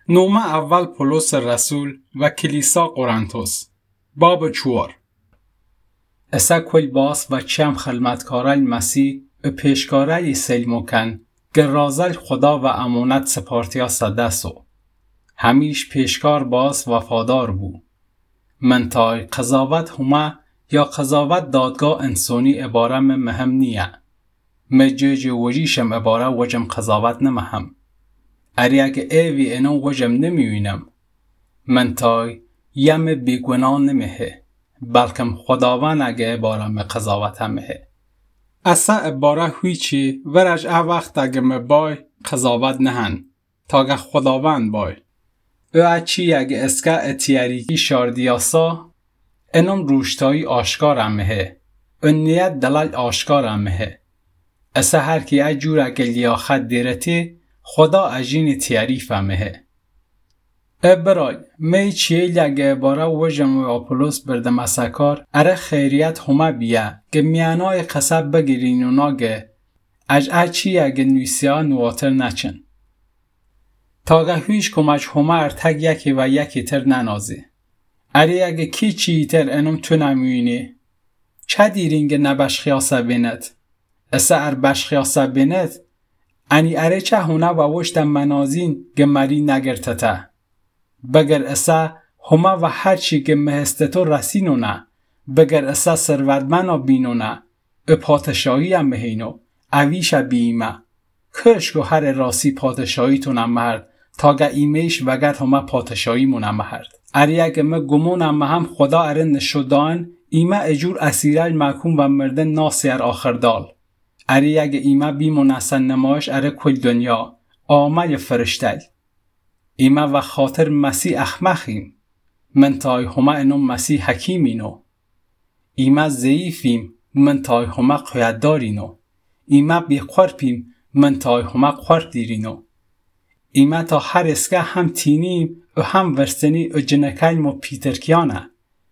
نامه اول پولس رسول و کلیسا قرنتوس باب 4. اسا کل باس و چم خدمتکارای مسیح به پیشکارای سلموکن که رازل خدا و امانت سپارتیا سدسو همیش پیشکار باس وفادار بو منتای قضاوت همه یا قضاوت دادگاه انسانی عباره مهم نیه مجوج وجیشم عباره وجم قضاوت نمهم اریه که ایوی اینو وجم نمیوینم منتای یم بیگناه نمیه بلکم خداوند اگه عباره می قضاوت همه اسا عباره هیچی ورج وقت اگه مبای قضاوت نهن تاگه خداوند بای او اچی اگه اسکا اتیاریکی شاردیاسا انم روشتایی آشکار همه او نیت دلال آشکار همه اسا هر کی اجور اگه لیاخت دیرتی خدا اجین تیاری فهمه برای می چیلی اگه عباره وجم و اپولوس برده مسکار اره خیریت همه بیه که میانای قصب بگیرین و ناگه اچی اگه نویسیا نواتر نچن تاگه هیچ کمج همه ارتگ یکی و یکی تر ننازی اره اگه کی چی تر انم تو نمیونی چه دیرینگه نبشخیاسه بیند اسا بشخیاسه بیند انی اره چه هونه و وشت منازین گمری نگرتته بگر اسا همه و هر چی که مهستتو رسینو نه بگر اسا سرودمنو بینو نه پادشاهی هم مهینو اویش بیمه کشکو هر راسی پادشاهی تو نمهرد تاگه ایمیش وگر همه پادشاهی مو نمهرد اری اگه ما گمونم هم خدا اره نشدان ایمه اجور اسیرال محکوم و مرده ناسی آخر دال اری اگه ایمه بیمو نسن نمایش اره کل دنیا آمل فرشتل ایمه و خاطر مسیح اخمخیم منتای همه اینو مسیح حکیمینو ایمه ضعیفیم منتای همه قیددارینو ایمه بیقرپیم منتای همه قرپ دیرینو ایمه تا هر اسکه هم تینیم و هم ورسنی و جنکلم و پیترکیانه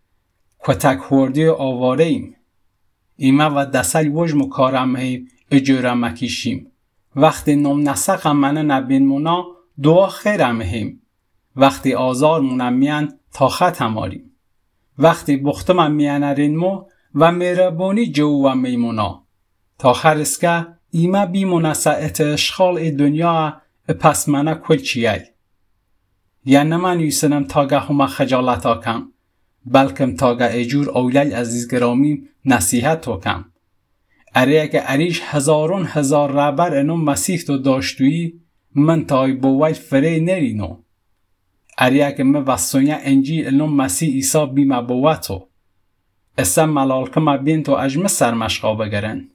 کتک خوردی و آواره ایم ایمه و دسل وجم و کارم هیم اجوره مکیشیم وقتی نم نسق منه نبین مونا دعا خیرم هیم وقتی آزار مونم میان تا ختم آریم وقتی بختم میانرین مو و میربونی جو و میمونا تا خرسکه ایمه بیمونه ساعت اشغال دنیا پس منه کل چیل یعنی من یوسنم تاگه همه خجالت آکم بلکم تاگه اجور اولل عزیز گرامیم نصیحت آکم اره اگه اریش هزارون هزار ربر انو مسیح تو داشتویی من تای بوال فری نرینو اره اگه من وستونیا انجیل انو مسیح ایسا بیمه بواتو اسا ملالکم بین تو اجمه سرمشقا بگرن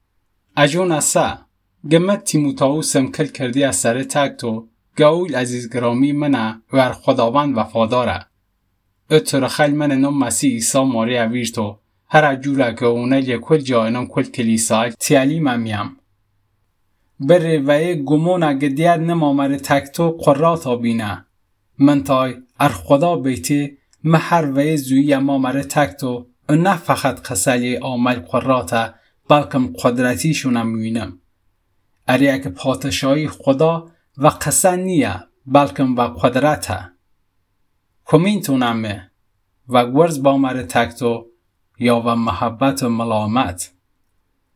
اجون اسا گمه تیموتائوسم کل کردی از سر تک تو گاول عزیز گرامی منه ور خداوند وفاداره اترخل من انو مسیح ایسا ماری اویر تو هر اجوره که اونه یکل جا انم کل کلیسای تیالیم میم بره وی گمون اگه دیار نمامر تکتو قراتا بینه من تای خدا بیتی محر وی زوی مامر تکتو نه فقط قسلی آمل قراتا بلکم قدرتیشونم میینم اره اگه پادشاهی خدا و قسن نیه بلکم و قدرته کمین تونمه و گورز با مر تکتو یا و محبت و ملامت